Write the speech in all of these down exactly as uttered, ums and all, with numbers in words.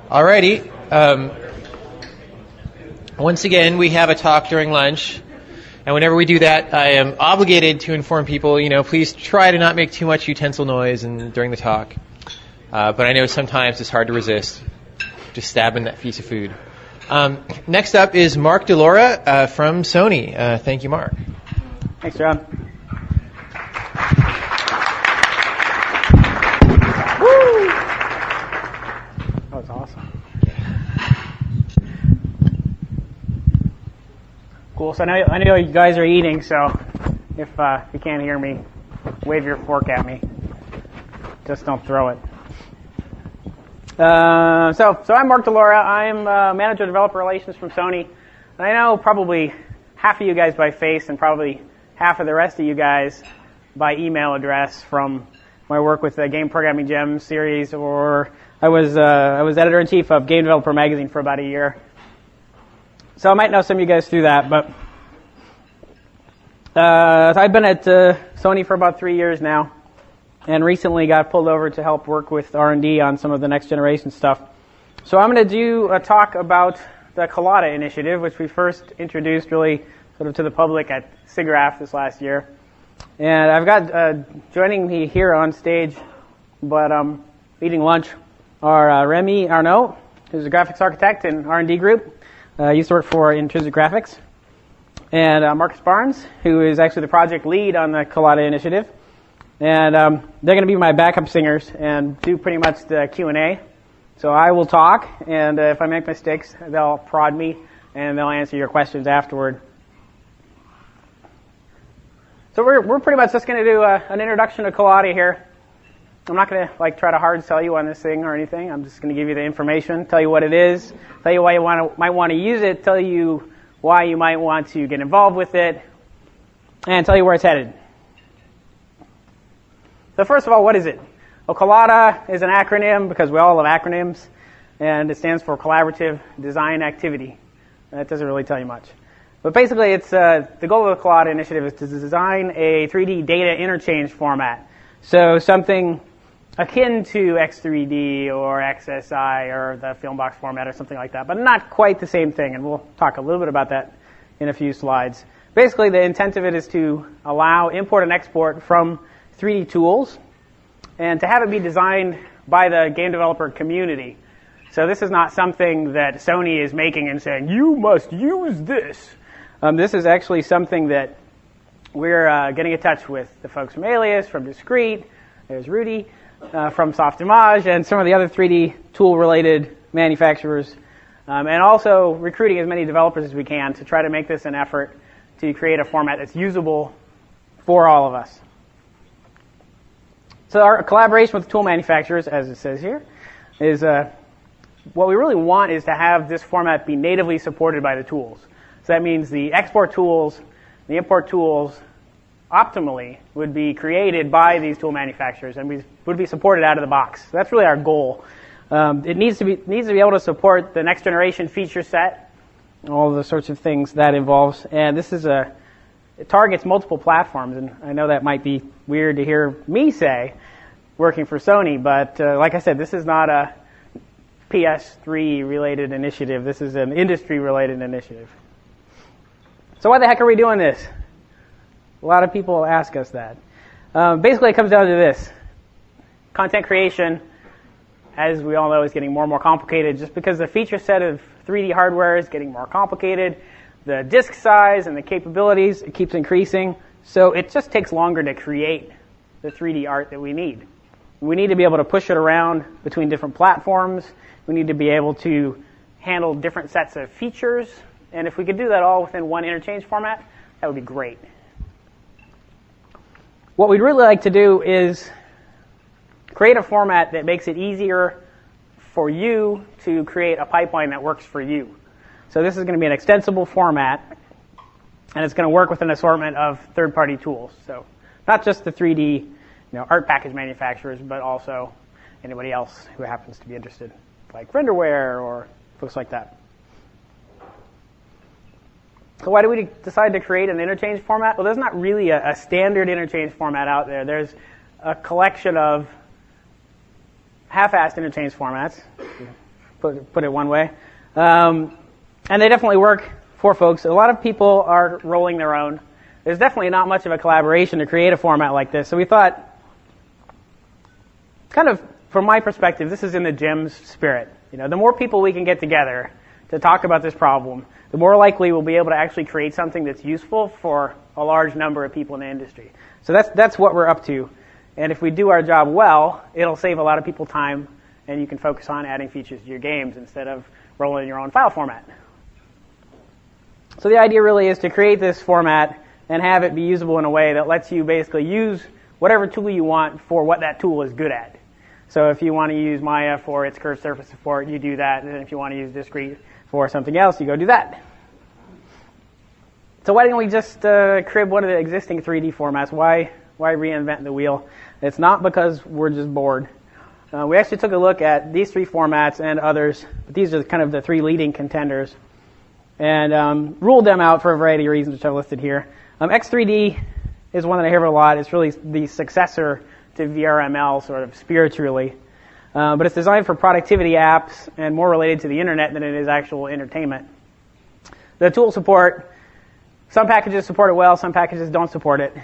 Alrighty. Um, once again, we have a talk during lunch, and whenever we do that, I am obligated to inform people, you know, please try to not make too much utensil noise in, during the talk. Uh, but I know sometimes it's hard to resist, just stabbing that piece of food. Um, next up is Mark DeLaura uh, from Sony. Uh, thank you, Mark. Thanks, John. Woo! That was awesome. Cool. So I know, I know you guys are eating, so if uh, you can't hear me, wave your fork at me. Just don't throw it. Uh, so, so I'm Mark DeLaura. I'm uh, Manager of Developer Relations from Sony. And I know probably half of you guys by face and probably half of the rest of you guys by email address from my work with the Game Programming Gems series, or I was uh, I was editor-in-chief of Game Developer Magazine for about a year. So I might know some of you guys through that, but uh, so I've been at uh, Sony for about three years now, and recently got pulled over to help work with R and D on some of the next generation stuff. So I'm going to do a talk about the Collada initiative, which we first introduced really sort of to the public at SIGGRAPH this last year. And I've got uh, joining me here on stage, but um, eating lunch, are uh, Remy Arnaud, who's a graphics architect in R and D group. Uh, used to work for Intrinsic Graphics. And uh, Marcus Barnes, who is actually the project lead on the Collada initiative. And um, they're going to be my backup singers and do pretty much the Q and A. So I will talk, and uh, if I make mistakes, they'll prod me, and they'll answer your questions afterward. So we're we're pretty much just going to do a, an introduction to Collada here. I'm not going to like try to hard sell you on this thing or anything. I'm just going to give you the information, tell you what it is, tell you why you want to, might want to use it, tell you why you might want to get involved with it, and tell you where it's headed. So first of all, what is it? Well, Collada is an acronym because we all love acronyms, and it stands for Collaborative Design Activity. That doesn't really tell you much. But basically, it's uh, the goal of the Collada initiative is to design a three D data interchange format. So something akin to X three D or X S I or the Filmbox format or something like that, but not quite the same thing, and we'll talk a little bit about that in a few slides. Basically, the intent of it is to allow import and export from three D tools and to have it be designed by the game developer community. So this is not something that Sony is making and saying, you must use this. Um, this is actually something that we're uh, getting in touch with the folks from Alias, from Discrete, there's Rudy, uh, from Softimage, and some of the other three D tool-related manufacturers, um, and also recruiting as many developers as we can to try to make this an effort to create a format that's usable for all of us. So our collaboration with tool manufacturers, as it says here, is uh, what we really want is to have this format be natively supported by the tools. So that means the export tools, the import tools, optimally would be created by these tool manufacturers and we would be supported out of the box. So that's really our goal. Um, it needs to be needs to be able to support the next generation feature set, all the sorts of things that involves. And this is a it targets multiple platforms, and I know that might be weird to hear me say, working for Sony, but uh, like I said, this is not a P S three related initiative. This is an industry related initiative. So why the heck are we doing this? A lot of people ask us that. Um, basically, it comes down to this. Content creation, as we all know, is getting more and more complicated just because the feature set of three D hardware is getting more complicated. The disk size and the capabilities, it keeps increasing. So it just takes longer to create the three D art that we need. We need to be able to push it around between different platforms. We need to be able to handle different sets of features. And if we could do that all within one interchange format, that would be great. What we'd really like to do is create a format that makes it easier for you to create a pipeline that works for you. So this is going to be an extensible format, and it's going to work with an assortment of third-party tools. So not just the three D, you know, art package manufacturers, but also anybody else who happens to be interested, like Renderware or folks like that. So why do we decide to create an interchange format? Well, there's not really a, a standard interchange format out there. There's a collection of half-assed interchange formats, put, put it one way. Um, and they definitely work for folks. A lot of people are rolling their own. There's definitely not much of a collaboration to create a format like this. So we thought, kind of, from my perspective, this is in the GEMS spirit. You know, the more people we can get together to talk about this problem, the more likely we'll be able to actually create something that's useful for a large number of people in the industry. So that's that's what we're up to. And if we do our job well, it'll save a lot of people time, and you can focus on adding features to your games instead of rolling your own file format. So the idea really is to create this format and have it be usable in a way that lets you basically use whatever tool you want for what that tool is good at. So if you want to use Maya for its curved surface support, you do that. And if you want to use Discrete for something else, you go do that. So why didn't we just uh, crib one of the existing three D formats? Why why reinvent the wheel? It's not because we're just bored. Uh, we actually took a look at these three formats and others, but these are kind of the three leading contenders, and um, ruled them out for a variety of reasons, which I've listed here. Um, X three D is one that I hear a lot. It's really the successor to V R M L, sort of spiritually. Uh, but it's designed for productivity apps and more related to the internet than it is actual entertainment. The tool support, some packages support it well, some packages don't support it.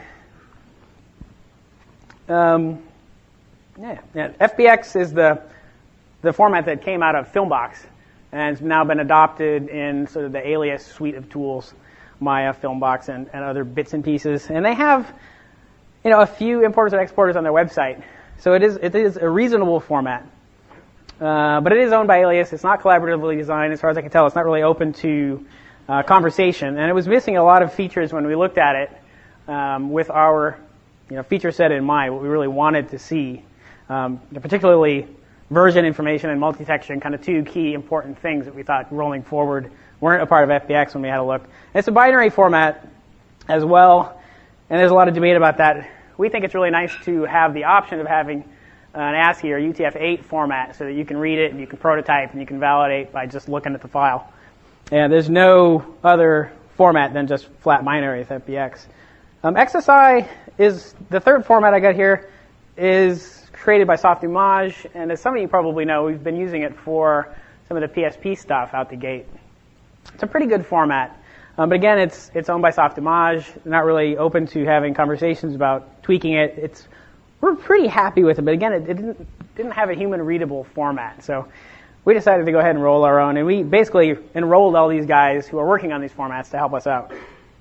Um, yeah, yeah. F B X is the the format that came out of Filmbox and has now been adopted in sort of the Alias suite of tools, Maya, Filmbox, and, and other bits and pieces. And they have, you know, a few importers and exporters on their website. So it is it is a reasonable format. Uh, but it is owned by Alias. It's not collaboratively designed. As far as I can tell, it's not really open to uh, conversation. And it was missing a lot of features when we looked at it um, with our you know, feature set in mind, what we really wanted to see. Um, particularly version information and multi-texturing, kind of two key important things that we thought rolling forward weren't a part of F B X when we had a look. And it's a binary format as well, and there's a lot of debate about that. We think it's really nice to have the option of having an ASCII or U T F eight format so that you can read it and you can prototype and you can validate by just looking at the file. And there's no other format than just flat binary with F B X. Um, X S I is the third format I got here, is created by Softimage, and as some of you probably know, we've been using it for some of the P S P stuff out the gate. It's a pretty good format, um, but again, it's it's owned by Softimage. They're not really open to having conversations about tweaking it. It's we're pretty happy with it, but again, it, it didn't didn't have a human readable format, so we decided to go ahead and roll our own, and we basically enrolled all these guys who are working on these formats to help us out.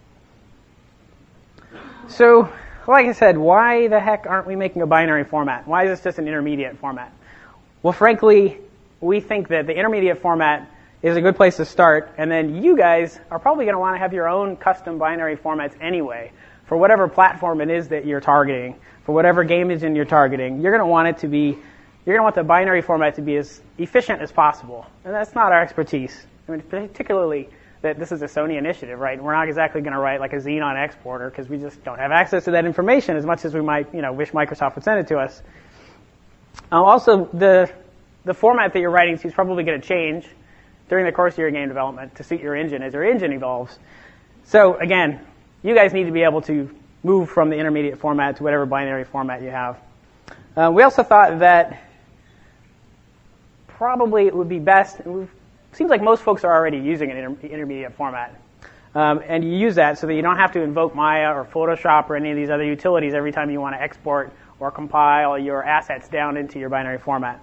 So, like I said, why the heck aren't we making a binary format? Why is this just an intermediate format? Well, frankly, we think that the intermediate format is a good place to start, and then you guys are probably going to want to have your own custom binary formats anyway, for whatever platform it is that you're targeting, for whatever game engine you're targeting. You're going to want it to be, you're going to want the binary format to be as efficient as possible, and that's not our expertise. I mean, particularly that this is a Sony initiative, right? We're not exactly going to write like a Xenon exporter because we just don't have access to that information as much as we might, you know, wish Microsoft would send it to us. Um, also, the the format that you're writing to is probably going to change during the course of your game development to suit your engine as your engine evolves. So again, you guys need to be able to move from the intermediate format to whatever binary format you have. Uh, we also thought that probably it would be best, and we've seems like most folks are already using an inter- intermediate format. Um, and you use that so that you don't have to invoke Maya or Photoshop or any of these other utilities every time you want to export or compile your assets down into your binary format.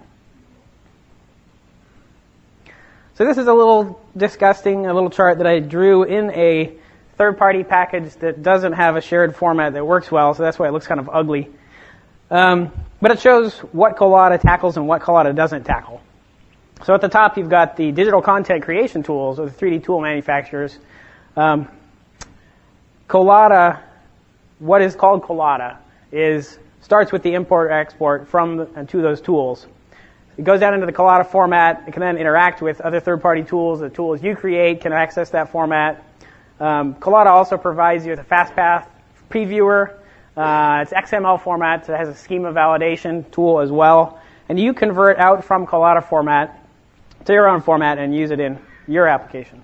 So this is a little disgusting, a little chart that I drew in a third-party package that doesn't have a shared format that works well, so that's why it looks kind of ugly. Um, but it shows what Collada tackles and what Collada doesn't tackle. So at the top, you've got the digital content creation tools, or the three D tool manufacturers. Um, Collada, what is called Collada, is starts with the import-export from the, and to those tools. It goes down into the Collada format. It can then interact with other third-party tools. The tools you create can access that format. Um, Collada also provides you with a FastPath previewer. Uh, it's X M L format, so it has a schema validation tool as well. And you convert out from Collada format to your own format and use it in your application.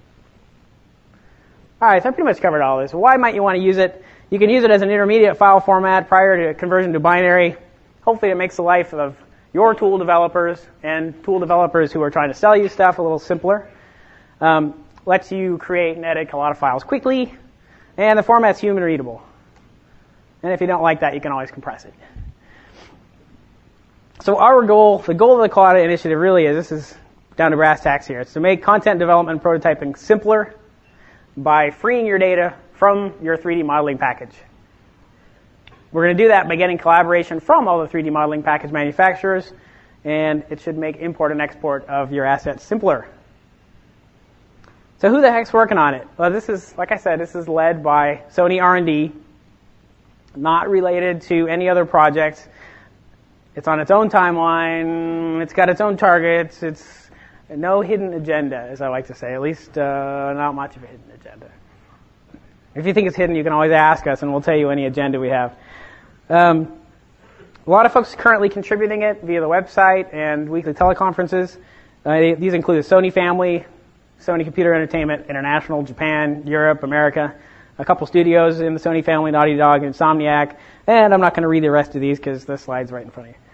All right, so I pretty much covered all this. Why might you want to use it? You can use it as an intermediate file format prior to conversion to binary. Hopefully it makes the life of your tool developers and tool developers who are trying to sell you stuff a little simpler. Um, lets you create and edit a lot of files quickly, and the format's human readable. And if you don't like that, you can always compress it. So our goal, the goal of the Collada initiative really is, this is down to brass tacks here, it's to make content development and prototyping simpler by freeing your data from your three D modeling package. We're going to do that by getting collaboration from all the three D modeling package manufacturers, and it should make import and export of your assets simpler. So who the heck's working on it? Well, this is, like I said, this is led by Sony R and D, not related to any other projects. It's on its own timeline. It's got its own targets. It's no hidden agenda, as I like to say. At least uh, not much of a hidden agenda. If you think it's hidden, you can always ask us, and we'll tell you any agenda we have. Um, a lot of folks are currently contributing it via the website and weekly teleconferences. Uh, these include the Sony family, Sony Computer Entertainment International, Japan, Europe, America, a couple studios in the Sony family, Naughty Dog and Insomniac, and I'm not going to read the rest of these because the slide's right in front of you.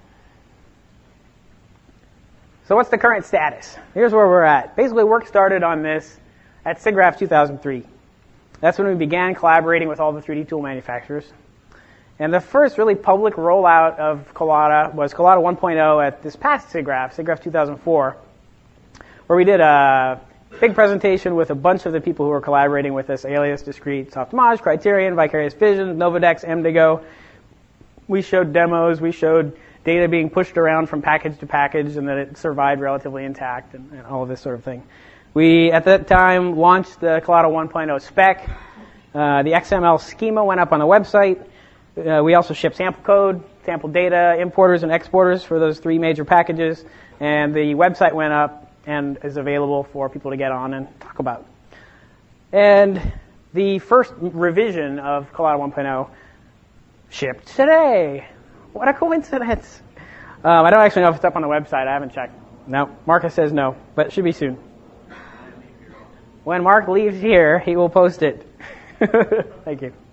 So what's the current status? Here's where we're at. Basically, work started on this at SIGGRAPH two thousand three. That's when we began collaborating with all the three D tool manufacturers. And the first really public rollout of Collada was Collada one point oh at this past SIGGRAPH, SIGGRAPH two thousand four, where we did a big presentation with a bunch of the people who were collaborating with us, Alias, Discrete, Softimage, Criterion, Vicarious Vision, Novadex, MDigo. We showed demos, we showed data being pushed around from package to package and that it survived relatively intact and, and all of this sort of thing. We, at that time, launched the Collada one point oh spec. Uh, the X M L schema went up on the website. Uh, we also shipped sample code, sample data, importers and exporters for those three major packages. And the website went up and is available for people to get on and talk about. And the first revision of Collada one point oh shipped today. What a coincidence. Um, I don't actually know if it's up on the website. I haven't checked. No, Marcus says no, but it should be soon. When Mark leaves here, he will post it. Thank you.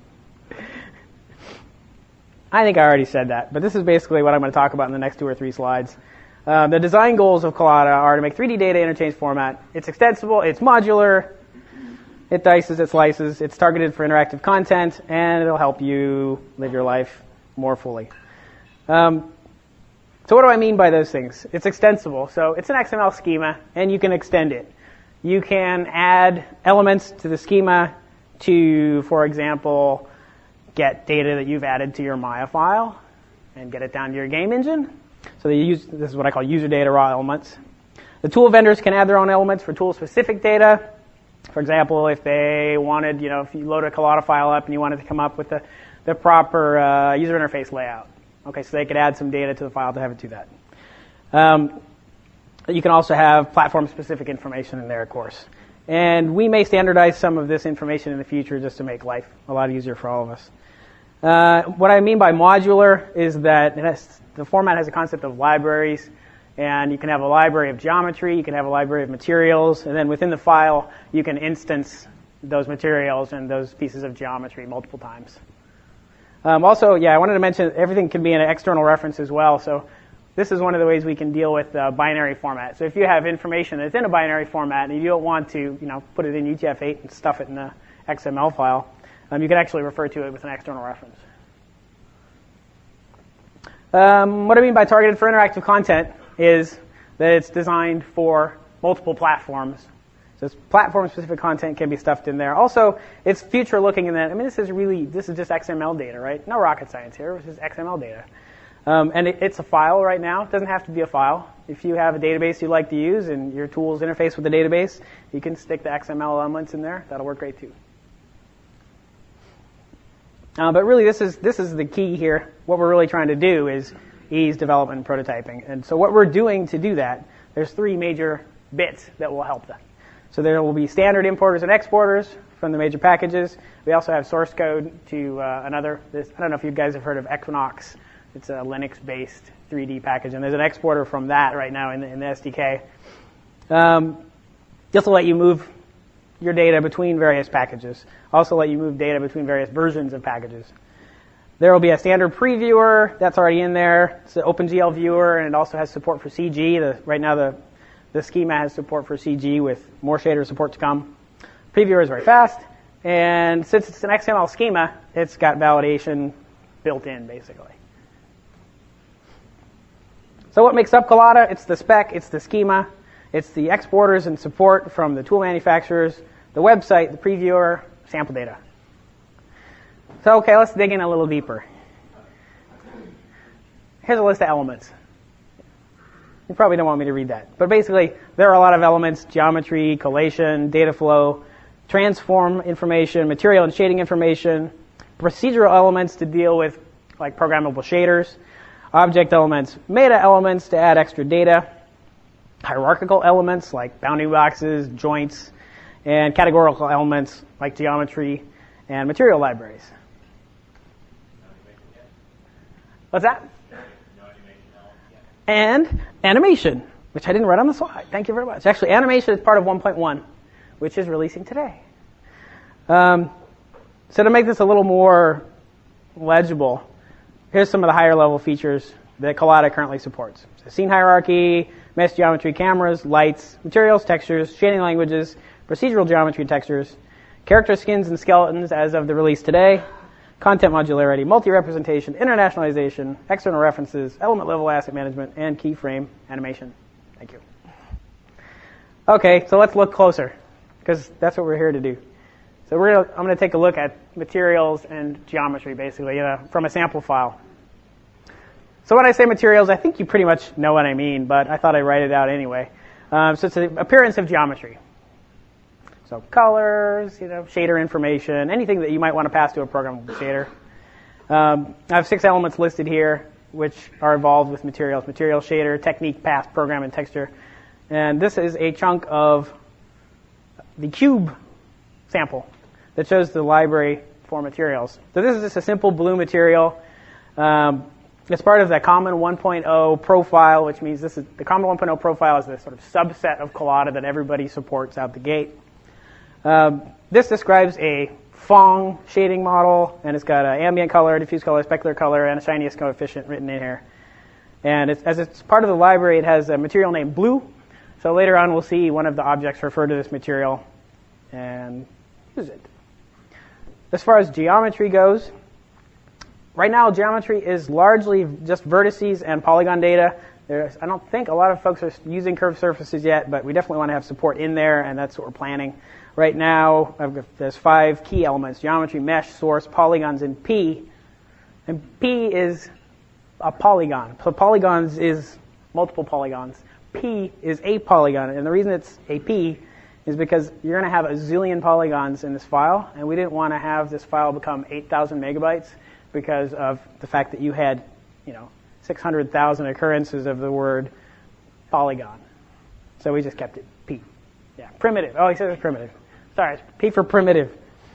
I think I already said that, but this is basically what I'm going to talk about in the next two or three slides. Uh, the design goals of Collada are to make three D data interchange format. It's extensible, it's modular, it dices, it slices, it's targeted for interactive content, and it'll help you live your life more fully. Um, so what do I mean by those things? It's extensible. So it's an X M L schema, and you can extend it. You can add elements to the schema to, for example, get data that you've added to your Maya file and get it down to your game engine. So they use, this is what I call user data raw elements. The tool vendors can add their own elements for tool-specific data. For example, if they wanted, you know, if you load a Collada file up and you wanted to come up with the, the proper uh, user interface layout. Okay, so they could add some data to the file to have it do that. Um, you can also have platform-specific information in there, of course. And we may standardize some of this information in the future just to make life a lot easier for all of us. Uh, what I mean by modular is that it has, the format has a concept of libraries, and you can have a library of geometry, you can have a library of materials, and then within the file you can instance those materials and those pieces of geometry multiple times. Um, also, yeah, I wanted to mention everything can be in an external reference as well, so this is one of the ways we can deal with uh, binary format. So if you have information that's in a binary format and you don't want to, you know, put it in U T F eight and stuff it in the X M L file, Um, you can actually refer to it with an external reference. Um, what I mean by targeted for interactive content is that it's designed for multiple platforms. So it's platform-specific content can be stuffed in there. Also, it's future-looking in that, I mean, this is really, this is just X M L data, right? No rocket science here. This is X M L data. Um, and it, it's a file right now. It doesn't have to be a file. If you have a database you like to use and your tools interface with the database, you can stick the X M L elements in there. That'll work great too. Uh, but really, this is this is the key here. What we're really trying to do is ease development and prototyping. And so what we're doing to do that, there's three major bits that will help that. So there will be standard importers and exporters from the major packages. We also have source code to uh, another, this, I don't know if you guys have heard of Equinox. It's a Linux-based three D package, and there's an exporter from that right now in the, in the S D K. Um, this will let you move your data between various packages. Also let you move data between various versions of packages. There will be a standard previewer that's already in there. It's an OpenGL viewer, and it also has support for C G. The, right now, the, the schema has support for C G with more shader support to come. Previewer is very fast, and since it's an X M L schema, it's got validation built in, basically. So what makes up Collada? It's the spec, it's the schema, it's the exporters and support from the tool manufacturers, the website, the previewer, sample data. So, okay, let's dig in a little deeper. Here's a list of elements. You probably don't want me to read that. But basically, there are a lot of elements: geometry, collation, data flow, transform information, material and shading information, procedural elements to deal with like programmable shaders, object elements, meta elements to add extra data, hierarchical elements like bounding boxes, joints, and categorical elements like geometry and material libraries. What's that? And animation, which I didn't write on the slide. Thank you very much. Actually, animation is part of one point one, which is releasing today. Um, so to make this a little more legible, here's some of the higher level features that Collada currently supports. So scene hierarchy, mesh geometry, cameras, lights, materials, textures, shading languages, procedural geometry and textures, character skins and skeletons as of the release today, content modularity, multi-representation, internationalization, external references, element-level asset management, and keyframe animation. Thank you. Okay, so let's look closer, because that's what we're here to do. So we're gonna, I'm going to take a look at materials and geometry, basically, you know, from a sample file. So when I say materials, I think you pretty much know what I mean, but I thought I'd write it out anyway. Um, so it's the appearance of geometry. So colors, you know, shader information, anything that you might want to pass to a programmable shader. Um, I have six elements listed here, which are involved with materials. Material, shader, technique, path, program, and texture. And this is a chunk of the cube sample that shows the library for materials. So this is just a simple blue material. Um, it's part of the Common one point oh profile, which means this is the Common one point oh profile is the sort of subset of Collada that everybody supports out the gate. Um, this describes a Phong shading model, and it's got an ambient color, diffuse color, specular color, and a shiniest coefficient written in here. And it's, as it's part of the library, it has a material named blue. So later on, we'll see one of the objects refer to this material and use it. As far as geometry goes, right now geometry is largely just vertices and polygon data. There's, I don't think a lot of folks are using curved surfaces yet, but we definitely want to have support in there, and that's what we're planning. Right now, I've got, there's five key elements: geometry, mesh, source, polygons, and P. And P is a polygon. So polygons is multiple polygons. P is a polygon, and the reason it's a P is because you're going to have a zillion polygons in this file, and we didn't want to have this file become eight thousand megabytes because of the fact that you had, you know, six hundred thousand occurrences of the word polygon. So we just kept it P. Yeah, primitive. Oh, he says it's primitive. Sorry, it's P for primitive.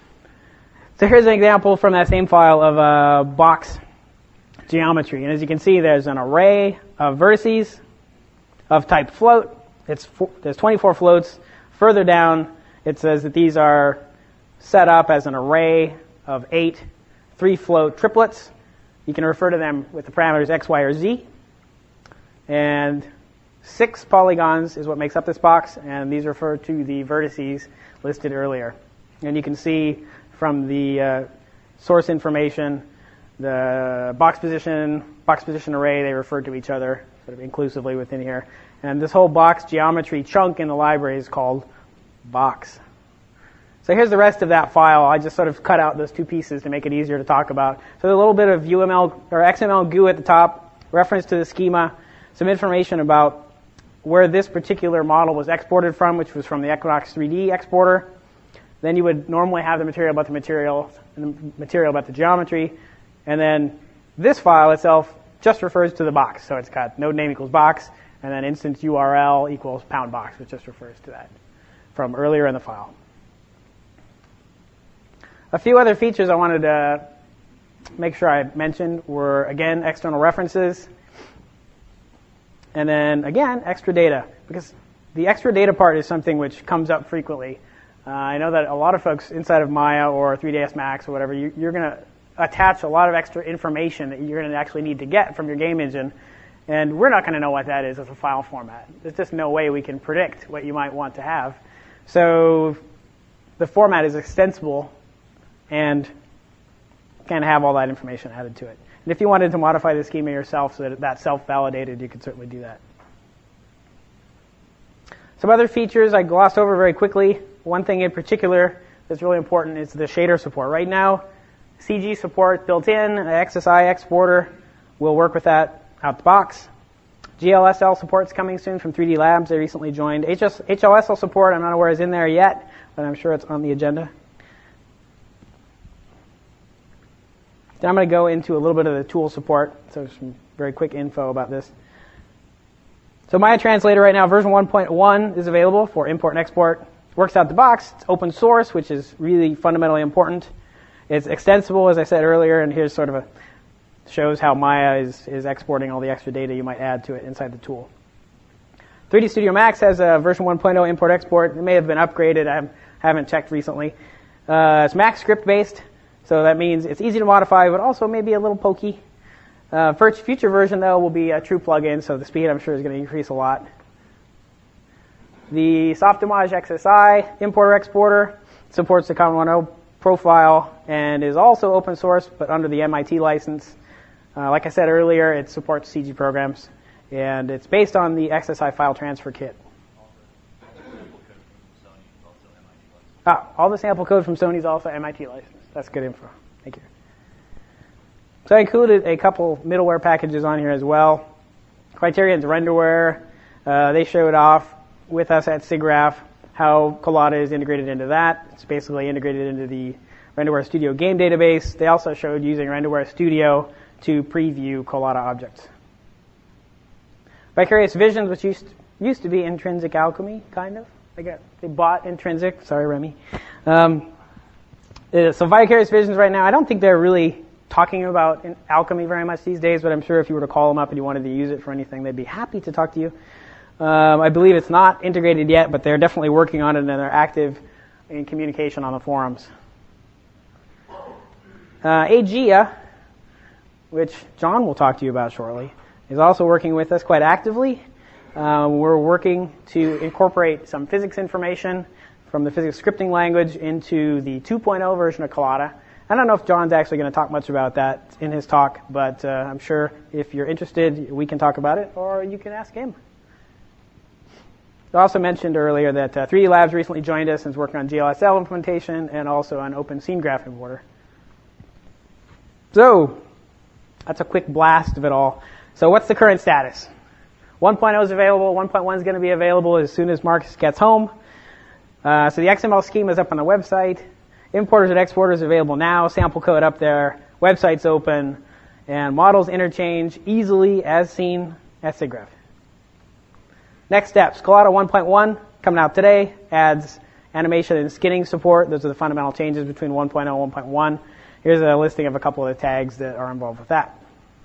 So here's an example from that same file of a box geometry. And as you can see, there's an array of vertices of type float. It's four, there's twenty-four floats. Further down, it says that these are set up as an array of eight three-float triplets. You can refer to them with the parameters x, y, or z. And six polygons is what makes up this box, and these refer to the vertices listed earlier. And you can see from the uh, source information, the box position, box position array, they refer to each other sort of inclusively within here. And this whole box geometry chunk in the library is called box. So here's the rest of that file. I just sort of cut out those two pieces to make it easier to talk about. So there's a little bit of U M L or X M L G U at the top, reference to the schema, some information about where this particular model was exported from, which was from the Equinox three D exporter. Then you would normally have the material about the material and the material about the geometry. And then this file itself just refers to the box. So it's got node name equals box, and then instance U R L equals pound box, which just refers to that from earlier in the file. A few other features I wanted to make sure I mentioned were, again, external references. And then, again, extra data, because the extra data part is something which comes up frequently. Uh, I know that a lot of folks inside of Maya or three D S Max or whatever, you, you're going to attach a lot of extra information that you're going to actually need to get from your game engine, and we're not going to know what that is as a file format. There's just no way we can predict what you might want to have. So the format is extensible and can have all that information added to it. And if you wanted to modify the schema yourself so that that's self-validated, you could certainly do that. Some other features I glossed over very quickly. One thing in particular that's really important is the shader support. Right now, C G support built in, an X S I exporter will work with that out the box. G L S L support is coming soon from three D Labs. They recently joined. H L S L support, I'm not aware is in there yet, but I'm sure it's on the agenda. Then I'm going to go into a little bit of the tool support, so some very quick info about this. So Maya Translator right now, version one point one is available for import and export. Works out the box. It's open source, which is really fundamentally important. It's extensible, as I said earlier, and here's sort of a shows how Maya is, is exporting all the extra data you might add to it inside the tool. three D Studio Max has a version one point oh import-export. It may have been upgraded. I haven't checked recently. Uh, it's Max script based, so that means it's easy to modify, but also maybe a little pokey. Uh, first future version, though, will be a true plugin, so the speed, I'm sure, is going to increase a lot. The Softimage X S I importer-exporter supports the Common one point oh profile and is also open source, but under the M I T license. Uh, like I said earlier, it supports C G programs, and it's based on the X S I file transfer kit. Ah, all the sample code from Sony is also M I T licensed. That's good info. Thank you. So I included a couple middleware packages on here as well. Criterion's Renderware. Uh, they showed off with us at SIGGRAPH how Collada is integrated into that. It's basically integrated into the Renderware Studio game database. They also showed using Renderware Studio to preview Collada objects. Vicarious Visions, which used used to be Intrinsic Alchemy, kind of. They got they bought Intrinsic. Sorry, Remy. Um, uh, so Vicarious Visions right now, I don't think they're really talking about alchemy very much these days, but I'm sure if you were to call them up and you wanted to use it for anything, they'd be happy to talk to you. Um, I believe it's not integrated yet, but they're definitely working on it and they're active in communication on the forums. Uh, Aegea, which John will talk to you about shortly, is also working with us quite actively. Uh, we're working to incorporate some physics information from the physics scripting language into the two point oh version of Collada. I don't know if John's actually going to talk much about that in his talk, but uh, I'm sure if you're interested, we can talk about it, or you can ask him. I also mentioned earlier that uh, three D Labs recently joined us and is working on G L S L implementation and also on Open Scene Graph Importer. So, that's a quick blast of it all. So what's the current status? one point oh is available. one point one is going to be available as soon as Marcus gets home. Uh, so the X M L schema is up on the website. Importers and exporters available now. Sample code up there. Website's open. And models interchange easily as seen at SIGGRAPH. Next steps. Collada one point one coming out today. Adds animation and skinning support. Those are the fundamental changes between one point oh and one point one. Here's a listing of a couple of the tags that are involved with that.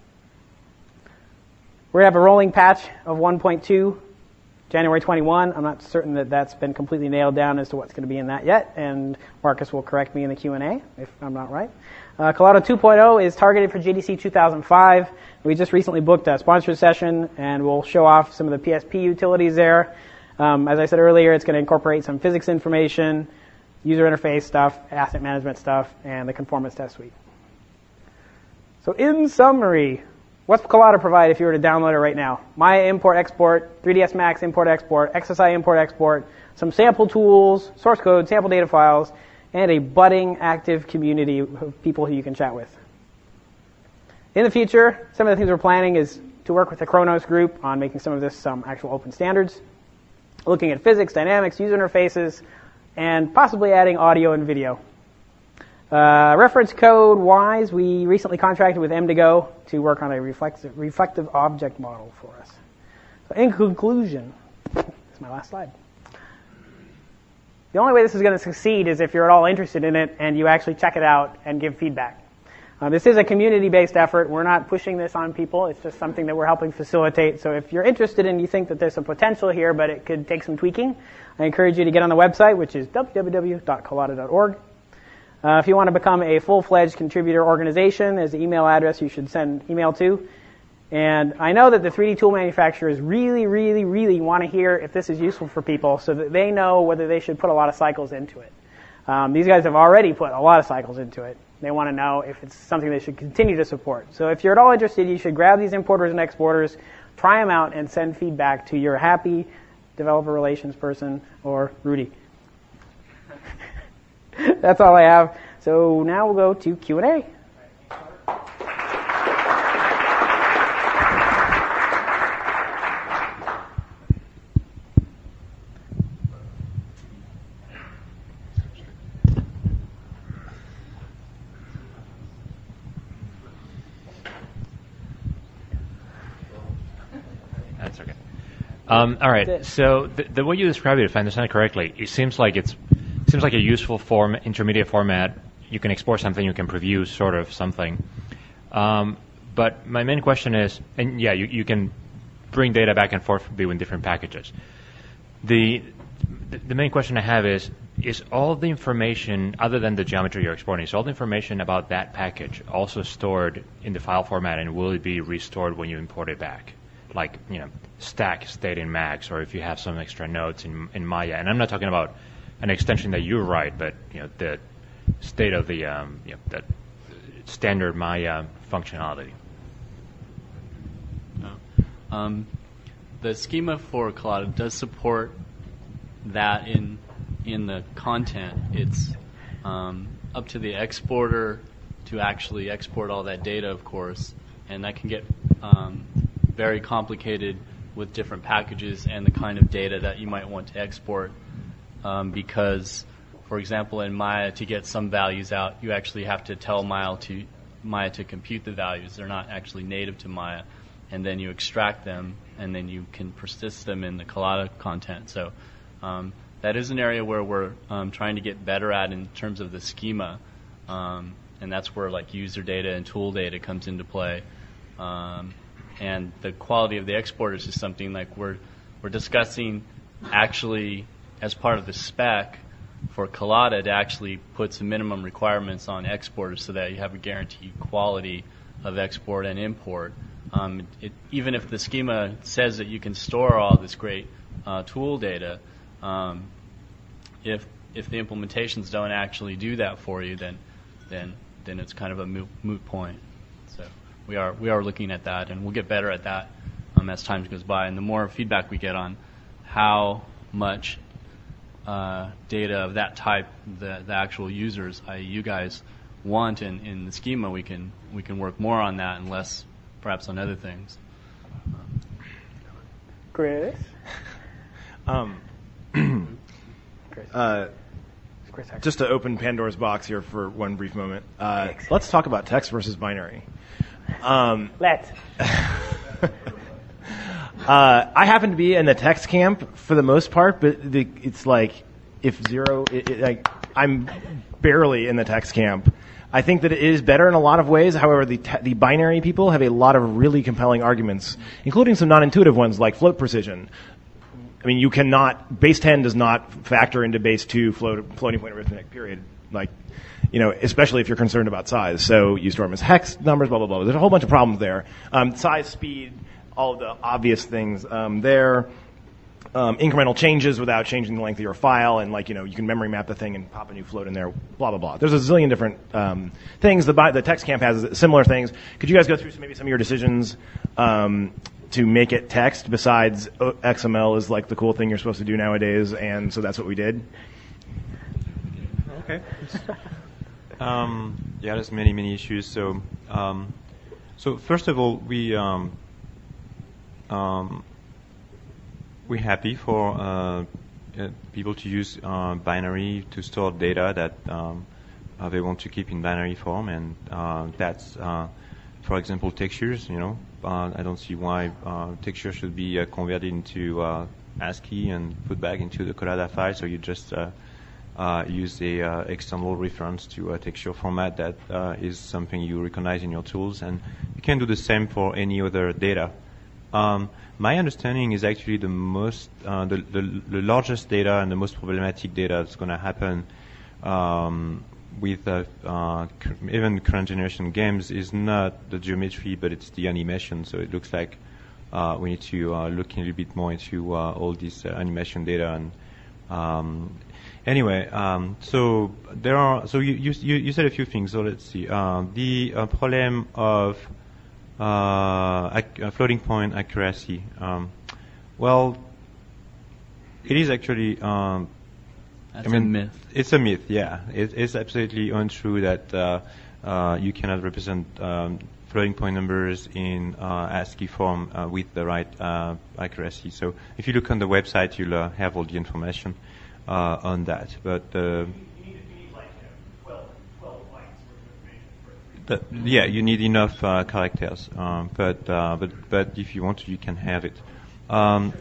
We're going to have a rolling patch of one point two, January twenty-first. I'm not certain that that's been completely nailed down as to what's going to be in that yet, and Marcus will correct me in the Q and A if I'm not right. Uh, Collada two point oh is targeted for G D C two thousand five. We just recently booked a sponsored session, and we'll show off some of the P S P utilities there. Um, as I said earlier, it's going to incorporate some physics information, user interface stuff, asset management stuff, and the conformance test suite. So in summary, what's Collada provide if you were to download it right now? Maya import-export, three D S Max import-export, X S I import-export, some sample tools, source code, sample data files, and a budding active community of people who you can chat with. In the future, some of the things we're planning is to work with the Khronos group on making some of this some actual open standards, looking at physics, dynamics, user interfaces, and possibly adding audio and video. Uh, reference code wise, we recently contracted with M two Go to work on a reflective, reflective object model for us. So in conclusion, that's my last slide. The only way this is going to succeed is if you're at all interested in it and you actually check it out and give feedback. Uh, this is a community-based effort. We're not pushing this on people. It's just something that we're helping facilitate. So if you're interested and you think that there's some potential here, but it could take some tweaking, I encourage you to get on the website, which is w w w dot collada dot org. Uh, if you want to become a full-fledged contributor organization, there's the email address you should send email to. And I know that the three D tool manufacturers really, really, really want to hear if this is useful for people so that they know whether they should put a lot of cycles into it. Um, these guys have already put a lot of cycles into it. They want to know if it's something they should continue to support. So if you're at all interested, you should grab these importers and exporters, try them out, and send feedback to your happy developer relations person or Rudy. That's all I have. So now we'll go to Q and A. That's okay. Um, all right. So the, the way you describe it, if I understand it correctly, it seems like it's it seems like a useful form, intermediate format. You can export something, you can preview sort of something. Um, but my main question is, and yeah, you, you can bring data back and forth between different packages. The the main question I have is, is all the information, other than the geometry you're exporting, is all the information about that package also stored in the file format, and will it be restored when you import it back? Like, you know, stack state in Max, or if you have some extra notes in in Maya. And I'm not talking about an extension that you write, but you know, the state of the um, you know, the standard Maya functionality. No. Um, the schema for Collada does support that in in the content. It's um, up to the exporter to actually export all that data, of course, and that can get um, very complicated with different packages and the kind of data that you might want to export, um, because, for example, in Maya, to get some values out, you actually have to tell Maya to Maya to compute the values. They're not actually native to Maya, and then you extract them, and then you can persist them in the Collada content. So um, that is an area where we're um, trying to get better at in terms of the schema, um, and that's where like user data and tool data comes into play. Um, And the quality of the exporters is something like we're we're discussing actually as part of the spec for Collada to actually put some minimum requirements on exporters so that you have a guaranteed quality of export and import. Um, it, even if the schema says that you can store all this great uh, tool data, um, if if the implementations don't actually do that for you, then then then it's kind of a moot, moot point. So. We are we are looking at that, and we'll get better at that um, as time goes by. And the more feedback we get on how much uh, data of that type the, the actual users, that is, you guys, want in, in the schema, we can we can work more on that and less perhaps on other things. Chris. Um, Chris. Uh, Chris just to open Pandora's box here for one brief moment. Uh, let's talk about text versus binary. Um, Let's. uh, I happen to be in the text camp for the most part, but the, it's like if zero, it, it, like I'm barely in the text camp. I think that it is better in a lot of ways. However, the te- the binary people have a lot of really compelling arguments, including some non-intuitive ones like float precision. I mean, you cannot, base ten does not factor into base two float, floating point arithmetic, period. Like, you know, especially if you're concerned about size. So you store them as hex numbers, blah, blah, blah. There's a whole bunch of problems there. Um, size, speed, all of the obvious things um, there. Um, incremental changes without changing the length of your file, and like, you know, you can memory map the thing and pop a new float in there, blah, blah, blah. There's a zillion different um, things. The, the text camp has similar things. Could you guys go through some, maybe some of your decisions um, to make it text besides X M L is like the cool thing you're supposed to do nowadays, and so that's what we did? Okay. Um, yeah, there's many, many issues. So, um, so first of all, we um, um, we're happy for uh, uh, people to use uh, binary to store data that um, uh, they want to keep in binary form, and uh, that's, uh, for example, textures. You know, uh, I don't see why uh, texture should be uh, converted into uh, ASCII and put back into the Collada file. So you just uh, Uh, use a uh, external reference to a texture format that uh, is something you recognize in your tools, and you can do the same for any other data. Um, my understanding is actually the most, uh, the, the, the largest data and the most problematic data that's going to happen um, with uh, uh, c- even current generation games is not the geometry, but it's the animation. So it looks like uh, we need to uh, look a little bit more into uh, all this uh, animation data. And um, anyway, um, so there are. So you, you you said a few things. So let's see. Uh, the uh, problem of uh, ac- uh, floating point accuracy. Um, well, it is actually. Um, That's I mean, a myth. It's a myth, yeah. It, it's absolutely untrue that uh, uh, you cannot represent um, floating point numbers in uh, ASCII form uh, with the right uh, accuracy. So if you look on the website, you'll uh, have all the information uh, on that. But uh, the, yeah, you need enough uh, characters. Um, but uh, but but if you want to, you can have it. Um,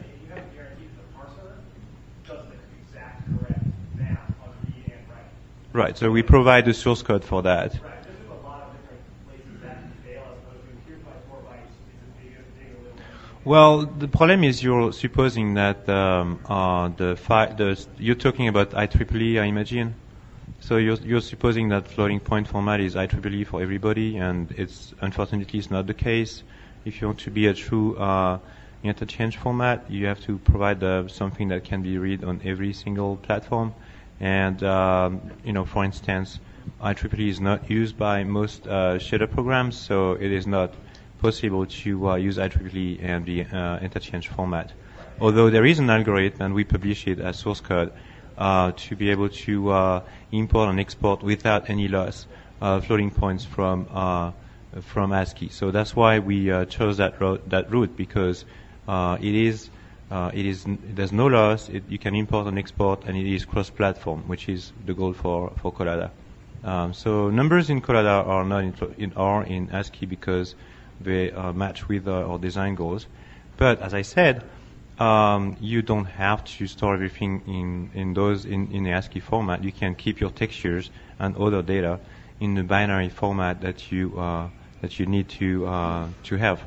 Right, so we provide the source code for that. Right, this is a lot of different places that can fail as opposed to three point four bytes is a big, big, a little. Well, the problem is you're supposing that um, uh, the, fi- the you're talking about I triple E, I imagine. So you're you're supposing that floating point format is I triple E for everybody, and it's unfortunately it's not the case. If you want to be a true uh, interchange format, you have to provide uh, something that can be read on every single platform. And, um, you know, for instance, I triple E is not used by most uh, shader programs, so it is not possible to uh, use I triple E and the uh, interchange format. Although there is an algorithm, and we publish it as source code, uh, to be able to uh, import and export without any loss uh, floating points from uh, from ASCII. So that's why we uh, chose that route, that route because uh, it is Uh, it is n- there's no loss. It, you can import and export, and it is cross-platform, which is the goal for for Collada. Um, so numbers in Collada are not in, in are in ASCII because they uh, match with uh, our design goals. But as I said, um, you don't have to store everything in in those in in the ASCII format. You can keep your textures and other data in the binary format that you uh, that you need to uh, to have.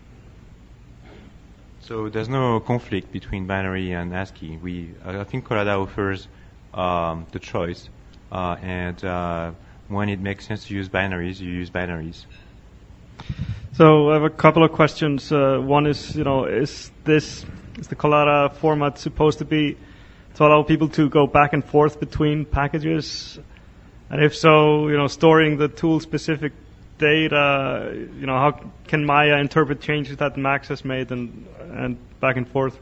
So there's no conflict between binary and ASCII. We, uh, I think Collada offers um, the choice, uh, and uh, when it makes sense to use binaries, you use binaries. So I have a couple of questions. Uh, one is, you know, is this is the Collada format supposed to be to allow people to go back and forth between packages? And if so, you know, storing the tool-specific data, you know, how can Maya interpret changes that Max has made and and back and forth?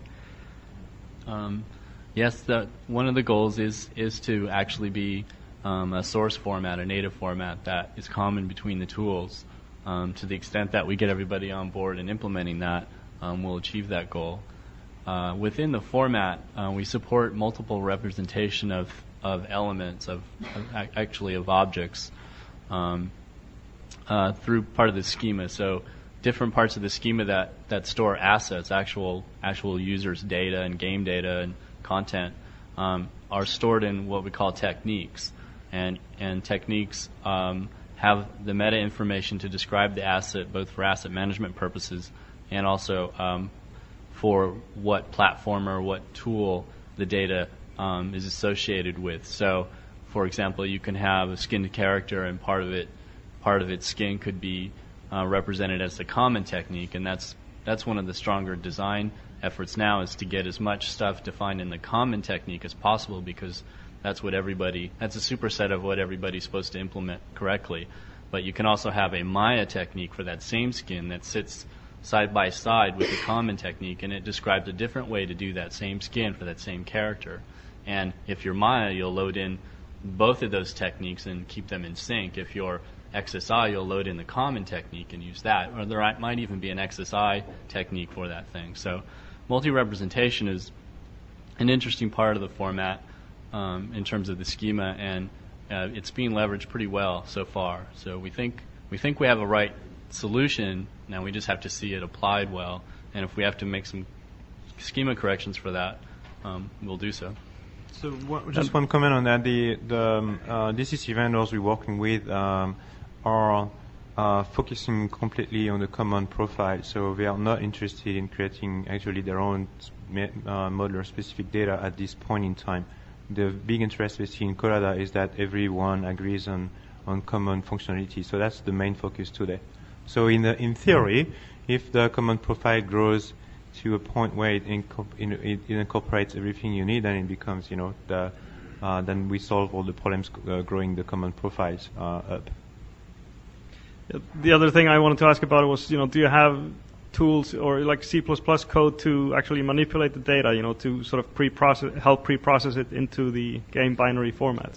Um, yes, the, one of the goals is is to actually be um, a source format, a native format that is common between the tools. Um, to the extent that we get everybody on board and implementing that, um, we'll achieve that goal. Uh, within the format, uh, we support multiple representation of of elements, of, of actually of objects. Um, Uh, through part of the schema. So different parts of the schema that, that store assets, actual actual users' data and game data and content, um, are stored in what we call techniques. And and techniques um, have the meta information to describe the asset, both for asset management purposes and also um, for what platform or what tool the data um, is associated with. So, for example, you can have a skinned character, and part of it part of its skin could be uh, represented as the common technique, and that's that's one of the stronger design efforts now, is to get as much stuff defined in the common technique as possible, because that's what everybody, that's a superset of what everybody's supposed to implement correctly. But you can also have a Maya technique for that same skin that sits side by side with the common technique, and it describes a different way to do that same skin for that same character. And if you're Maya, you'll load in both of those techniques and keep them in sync. If you're X S I, you'll load in the common technique and use that. Or there might even be an X S I technique for that thing. So multi-representation is an interesting part of the format um, in terms of the schema, and uh, it's being leveraged pretty well so far. So we think we think we have a right solution. Now we just have to see it applied well. And if we have to make some schema corrections for that, um, we'll do so. So one, just one comment on that. The, the um, uh, D C C vendors we're working with um, are uh, focusing completely on the common profile, so they are not interested in creating actually their own uh, modeler-specific data at this point in time. the big interest we see in Collada is that everyone agrees on, on common functionality. So that's the main focus today. So in the, in theory, if the common profile grows to a point where it, incorpor- it incorporates everything you need, then it becomes, you know, the, uh, then we solve all the problems uh, growing the common profiles uh, up. The other thing I wanted to ask about was, you know, do you have tools or like C plus plus code to actually manipulate the data, you know, to sort of pre-process, help pre-process it into the game binary formats?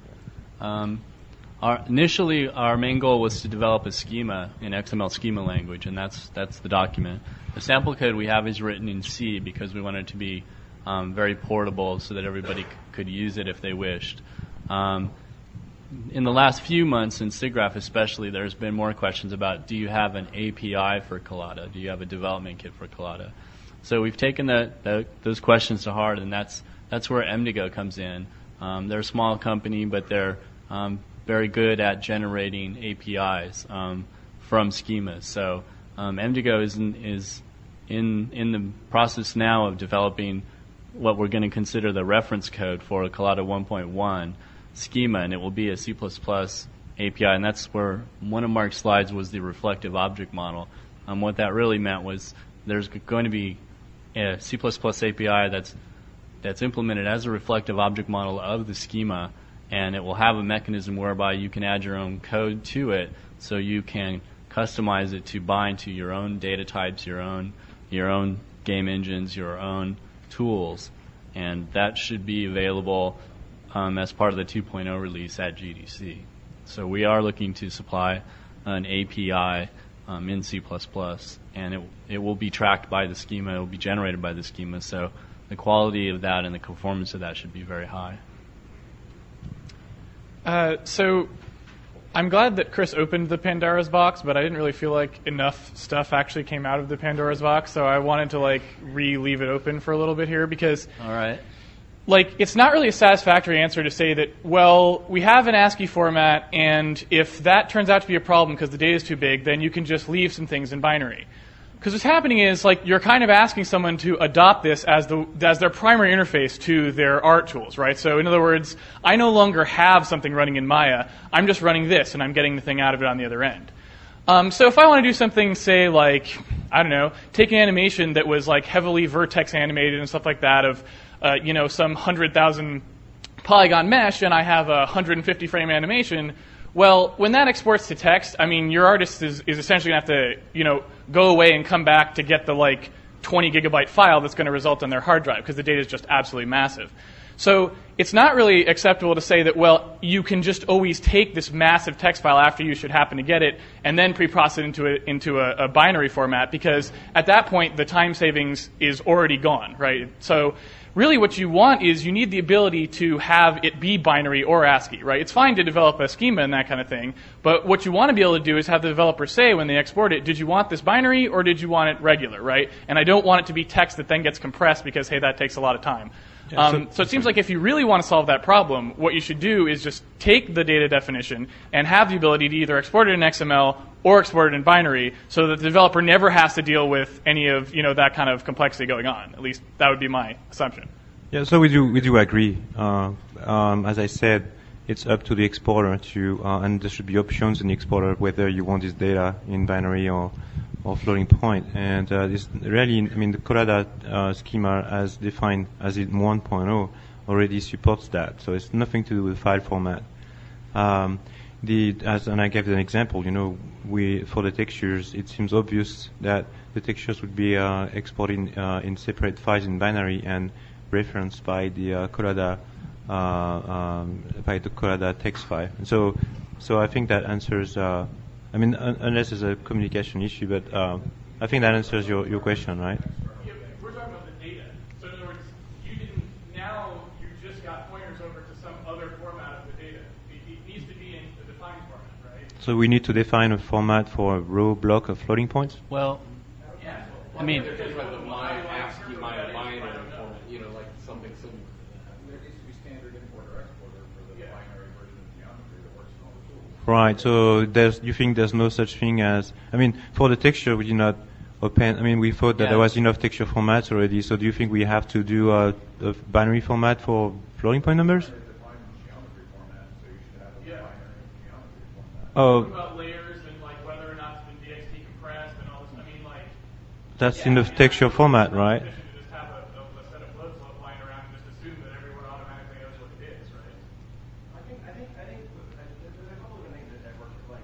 Um, our, initially, our main goal was to develop a schema in X M L schema language, and that's that's the document. The sample code we have is written in C because we wanted it to be um, very portable so that everybody c- could use it if they wished. Um, In the last few months, in SIGGRAPH especially, there's been more questions about, do you have an A P I for Collada? Do you have a development kit for Collada? So we've taken the, the, those questions to heart, and that's that's where Emdigo comes in. Um, they're a small company, but they're um, very good at generating A P Is um, from schemas. So um, Emdigo is in, is in in the process now of developing what we're going to consider the reference code for Collada one point one. Schema, and it will be a C plus plus A P I, and that's where one of Mark's slides was the reflective object model. Um, what that really meant was there's g- going to be a C plus plus A P I that's that's implemented as a reflective object model of the schema, and it will have a mechanism whereby you can add your own code to it, so you can customize it to bind to your own data types, your own your own game engines, your own tools, and that should be available Um, as part of the two point oh release at G D C. So we are looking to supply an A P I um, in C plus plus, and it it will be tracked by the schema, it will be generated by the schema, so the quality of that and the performance of that should be very high. Uh, so I'm glad that Chris opened the Pandora's box, but I didn't really feel like enough stuff actually came out of the Pandora's box, so I wanted to like re-leave it open for a little bit here because All right. like, it's not really a satisfactory answer to say that, well, we have an ASCII format, and if that turns out to be a problem because the data is too big, then you can just leave some things in binary. Because what's happening is, like, you're kind of asking someone to adopt this as the as their primary interface to their art tools, right? So, in other words, I no longer have something running in Maya. I'm just running this, and I'm getting the thing out of it on the other end. Um, so if I want to do something, say, like, I don't know, take an animation that was, like, heavily vertex animated and stuff like that of, uh, you know, some one hundred thousand polygon mesh, and I have a one hundred fifty frame animation, well, when that exports to text, I mean, your artist is, is essentially going to have to, you know, go away and come back to get the, like, twenty gigabyte file that's going to result on their hard drive, because the data is just absolutely massive. So it's not really acceptable to say that, well, you can just always take this massive text file after you should happen to get it and then pre-process it into a, into a, a binary format, because at that point the time savings is already gone, right? So really what you want is you need the ability to have it be binary or ASCII, right? It's fine to develop a schema and that kind of thing, but what you want to be able to do is have the developer say when they export it, did you want this binary or did you want it regular, right? And I don't want it to be text that then gets compressed because, hey, that takes a lot of time. Yeah, um, so, so it seems like if you really want to solve that problem, what you should do is just take the data definition and have the ability to either export it in X M L or export it in binary, so that the developer never has to deal with any of, you know, that kind of complexity going on. At least that would be my assumption. Yeah, so we do we do agree. Uh, um, as I said, it's up to the exporter to, uh, and there should be options in the exporter whether you want this data in binary or or floating point. And uh, this really, I mean, the Collada uh, schema as defined as in one point oh already supports that. So it's nothing to do with file format. Um, the as and I gave an example. You know, we for the textures, it seems obvious that the textures would be uh, exported uh, in separate files in binary and referenced by the uh, Collada uh, um, by the Collada text file. And so, so I think that answers. Uh, I mean, un- unless it's a communication issue, but uh, I think that answers your, your question, right? Yeah, we're talking about the data. So in other words, you didn't. Now you just got pointers over to some other format of the data. It, it needs to be in the defined format, right? So we need to define a format for a raw block of floating points? Well, I mean, Right. So there's, you think there's no such thing as, I mean, for the texture, we did not open. I mean, we thought that Yeah. there was enough texture formats already. So do you think we have to do a, a binary format for floating point numbers? Oh, About layers and like whether or not it's been D X T compressed and all this. I mean, like that's in the texture format, right? to just have a, a, a set of floats flying around and just assume that everyone automatically knows what it is, right? I think I think I think there's a couple of things that that work. Like,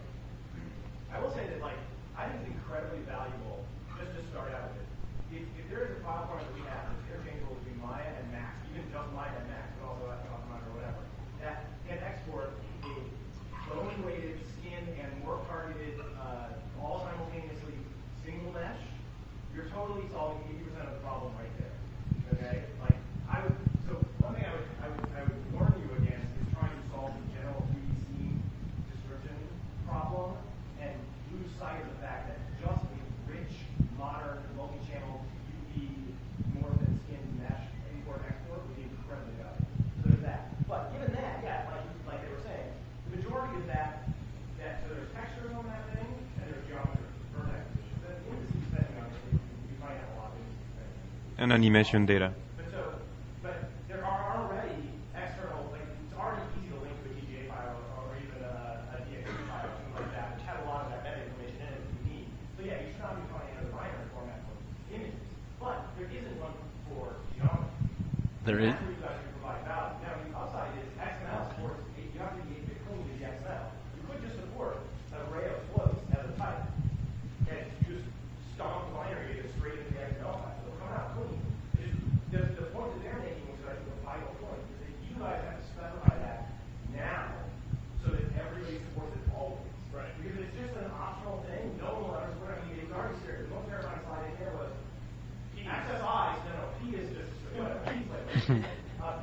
I will say that like I think it's incredibly valuable just to start out with. If, if there is a file format that we have that's interchangeable between Maya and Max, even just Maya and Max, but also Akamai or whatever, that can export a bone-weighted skin and more targeted, uh, all simultaneously single mesh, you're totally solving eighty percent of the problem right there. Okay? Like, I would, so one thing I would, I would, I would warn you against is trying to solve the general three D scene description problem and lose sight of the fact that just a rich, modern, multi-channel U V more than skin mesh import export would be incredibly valuable. So there's that. But given that, yeah, like, like they were saying, the majority of that, that so there's textures on that thing and there's geometry, vertex positions. The indices depending on it, you might have a lot of indices depending. And animation data. But so, but there are already external, like it's already easy to link to a D G A file or, or even a, a D X T file or something like that, which has a lot of that meta information in it that you need. So yeah, you should not be finding another binary format for images. But there isn't one for geometry. There is. That's where you guys can provide value. Now the upside is X M L supports, you have to be able to clean to the X M L. You could just support an array of floats as a type. And just stomp the binary data straight into the X M L file. It'll come out clean. It's, the, the point that they're making, which is I think the vital point, is that you guys have to specify that now so that everybody supports it always. Right. Because if it's just an optional thing, no one will ever support it. I mean, it's already serious. The most terrifying slide in here was access eyes. No, no, P is just whatever. P's like uh,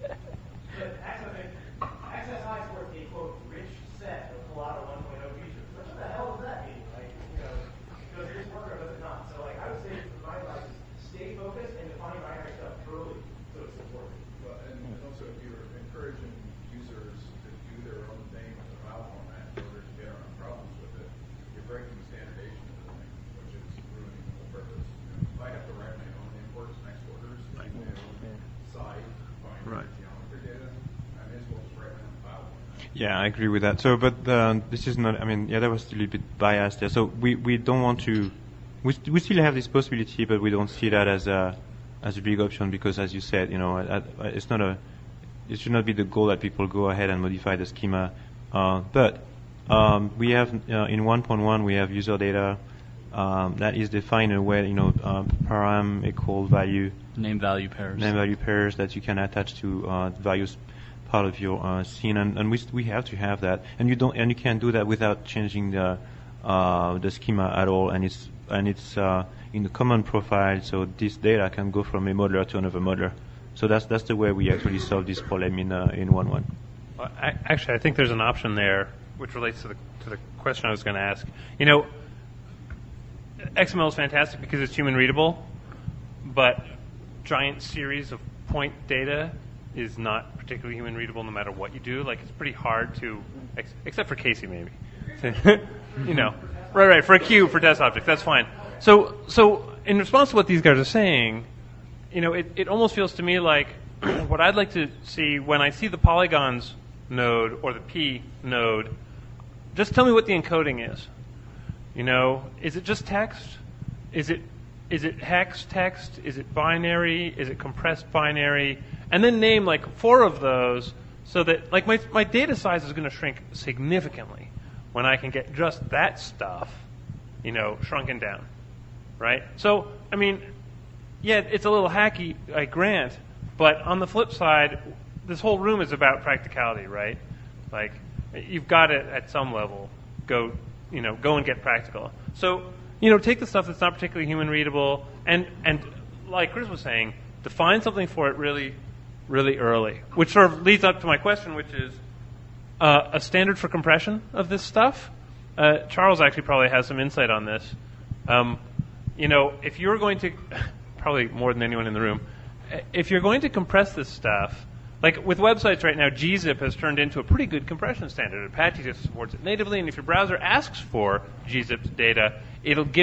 but access, access eyes supports a quote rich set of Collada one point oh features. What the hell does that mean? Like, you know, does this work or does it not? So, like, I would say for my advice is stay focused and define binary stuff early so it's supported. Well, and, and also, if you're encouraging users to do their own thing with the file format in order to get around problems with it, you're breaking the standardization of the thing, which is ruining the whole purpose. You know, if I have to write my own imports and exporters to my own site, find Right. geometry data, I may as well just write my own file format. Yeah, I agree with that. So, but uh, this is not. I mean, yeah, that was still a bit biased there. So we, we don't want to. We st- we still have this possibility, but we don't see that as a as a big option because, as you said, you know, uh, uh, it's not a. It should not be the goal that people go ahead and modify the schema. Uh, but um, we have uh, in one point one we have user data um, that is defined in a way, you know, uh, param equal value. Name value pairs. Name value pairs that you can attach to uh, various part of your uh, scene, and, and we we have to have that, and you don't and you can't do that without changing the uh, the schema at all, and it's and it's uh, in the common profile, so this data can go from a modeler to another modeler. So that's that's the way we actually solve this problem in uh, in one one. Well, I, actually, I think there's an option there which relates to the to the question I was going to ask. You know, X M L is fantastic because it's human readable, but giant series of point data is not particularly human readable no matter what you do. Like, it's pretty hard to, ex- except for Casey maybe. You know, right, right, for a queue, for test objects, that's fine. So, so in response to what these guys are saying, you know, it, it almost feels to me like what I'd like to see when I see the polygons node or the P node, just tell me what the encoding is. You know, is it just text? Is it is it hex text? Is it binary? Is it compressed binary? And then name like four of those so that like my my data size is going to shrink significantly when I can get just that stuff, you know, shrunken down, right? So I mean, yeah, it's a little hacky, I grant, but on the flip side, this whole room is about practicality, right? Like you've got to at some level go, you know, go and get practical. So you know, take the stuff that's not particularly human readable, and and like Chris was saying, define something for it really. really early, which sort of leads up to my question, which is uh, a standard for compression of this stuff. Uh, Charles actually probably has some insight on this. Um, you know, if you're going to, probably more than anyone in the room, if you're going to compress this stuff, like with websites right now, gzip has turned into a pretty good compression standard. Apache just supports it natively, and if your browser asks for gzip data, it'll give it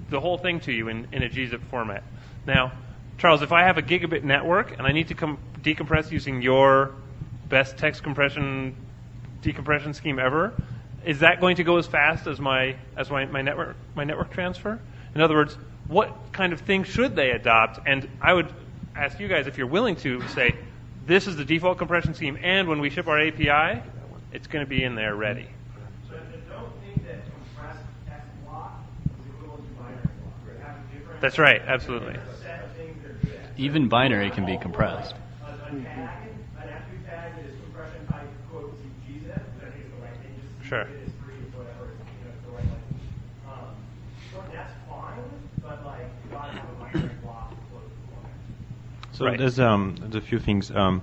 the whole thing to you in, in a gzip format. Now, Charles, if I have a gigabit network and I need to com- decompress using your best text compression decompression scheme ever, is that going to go as fast as my as my, my network my network transfer? In other words, what kind of thing should they adopt? And I would ask you guys if you're willing to say, this is the default compression scheme, and when we ship our A P I, it's going to be in there ready. So I don't think that compressed text block is equivalent to binary block. They have a different That's right, absolutely. set of things they're good at. Even binary can be compressed. A, a tag, an attribute tag that is compression type quote gzip, I think is the right thing. Just Sure. it is free, whatever, it's, you know, it's the right language. Um, so that's fine, but like you gotta have a binary block quote format. So Right. there's um there's a few things. Um,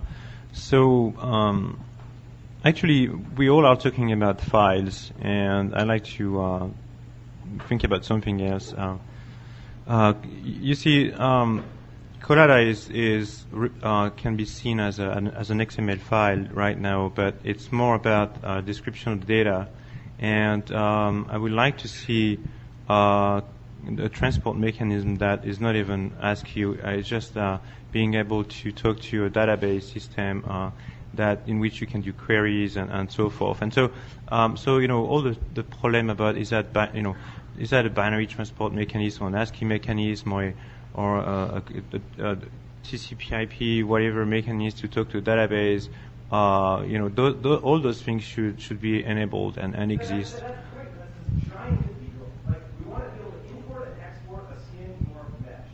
so um, actually, we all are talking about files, and I like to uh, think about something else. Uh, uh, you see, um, Collada is is uh, can be seen as a an, as an X M L file right now, but it's more about uh, description of data, and um, I would like to see uh, a transport mechanism that is not even ASCII. Uh, it's just uh, being able to talk to a database system uh, that in which you can do queries and, and so forth. And so, um, so you know, all the, the problem about is that bi- you know, is that a binary transport mechanism or an ASCII mechanism or or a, a, a, a T C P I P whatever mechanism to talk to a database. Uh, you know, th- th- all those things should should be enabled and, and exist. So that's great. That's a giant deal. Like we want to be able to import and export a skin or mesh.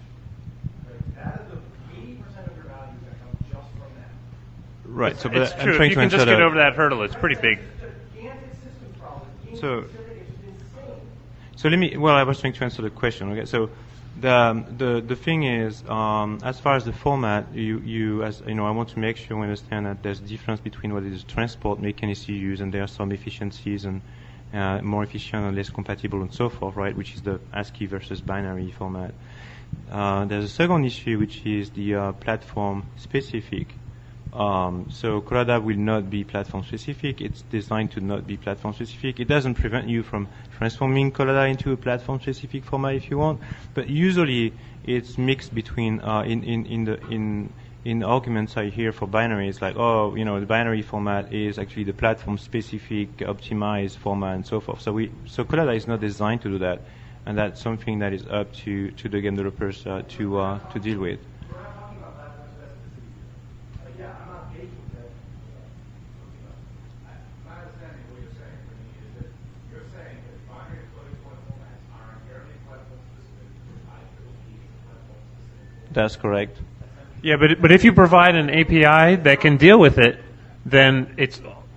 Like that is the eighty percent of your value that comes just from that. Right. So, It's but I'm true. If trying you to can just answer get the- over that hurdle, it's pretty big. It's a gigantic system problem. It's So- specific. It's insane. So let me. Well, I was trying to answer the question. Okay. So the um, the the thing is, um, as far as the format, you you as you know, I want to make sure we understand that there's a difference between what is transport mechanism you use, and there are some efficiencies and uh, more efficient and less compatible and so forth, right? Which is the ASCII versus binary format. Uh, there's a second issue, which is the uh, platform specific. Um, so Collada will not be platform specific. It's designed to not be platform specific. It doesn't prevent you from transforming Collada into a platform specific format if you want, but usually it's mixed between uh, in, in, in the in in arguments I hear for binary. It's like, oh, you know, the binary format is actually the platform specific optimized format and so forth. So we so Collada is not designed to do that, and that's something that is up to to the game developers uh, to uh, to deal with. We're not talking about platform specificity. Like, yeah, I'm not baking that. I- My understanding of what you're saying, Brittany, is that you're saying that binary floating point formats are inherently platform specific, I P is a platform specific. That's correct. Yeah, but but if you provide an A P I that can deal with it, then it's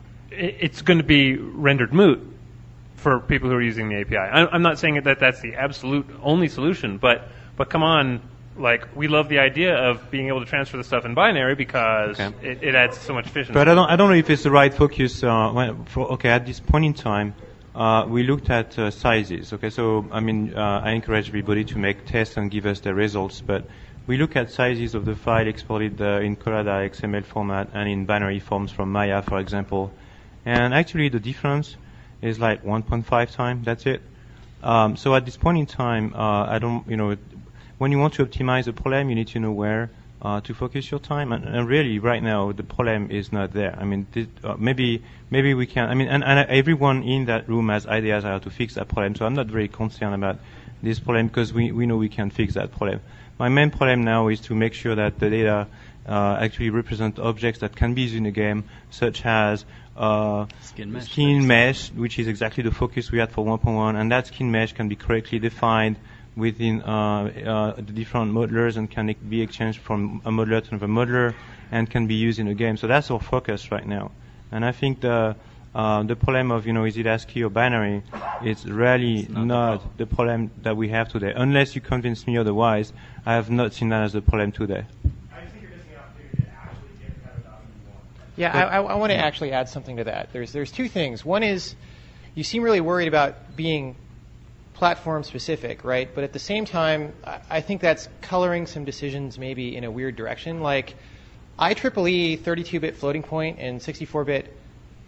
it's going to be rendered moot for people who are using the A P I. I- I'm not saying that that's the absolute only solution, but but come on, like we love the idea of being able to transfer the stuff in binary because Okay. it, it adds so much efficiency. But I don't, I don't know if it's the right focus. Uh, when, for, okay, at this point in time, uh, we looked at uh, sizes. Okay, so I mean, uh, I encourage everybody to make tests and give us the results. But we look at sizes of the file exported uh, in Collada X M L format and in binary forms from Maya, for example. And actually, the difference is like one point five times. That's it. Um, so at this point in time, uh, I don't, you know, when you want to optimize a problem, you need to know where uh, to focus your time. And, and really, right now, the problem is not there. I mean, this, uh, maybe maybe we can. I mean, and, and everyone in that room has ideas how to fix that problem. So I'm not very concerned about this problem because we we know we can fix that problem. My main problem now is to make sure that the data uh, actually represent objects that can be used in a game, such as uh, Skin mesh. skin mesh, which is exactly the focus we had for one point one, and that skin mesh can be correctly defined within uh, uh, the different modelers and can be exchanged from a modeler to another modeler and can be used in a game. So that's our focus right now. And I think the uh, the problem of, you know, is it ASCII or binary, it's really It's not not, the the, problem that we have today. Unless you convince me otherwise, I have not seen that as a problem today. I just think you're missing an opportunity to actually get the kind of value you want. Yeah, I, I, I want to actually add something to that. There's there's two things. One is you seem really worried about being platform specific, right? But at the same time, I, I think that's coloring some decisions maybe in a weird direction. Like I triple E thirty-two bit floating point and sixty-four bit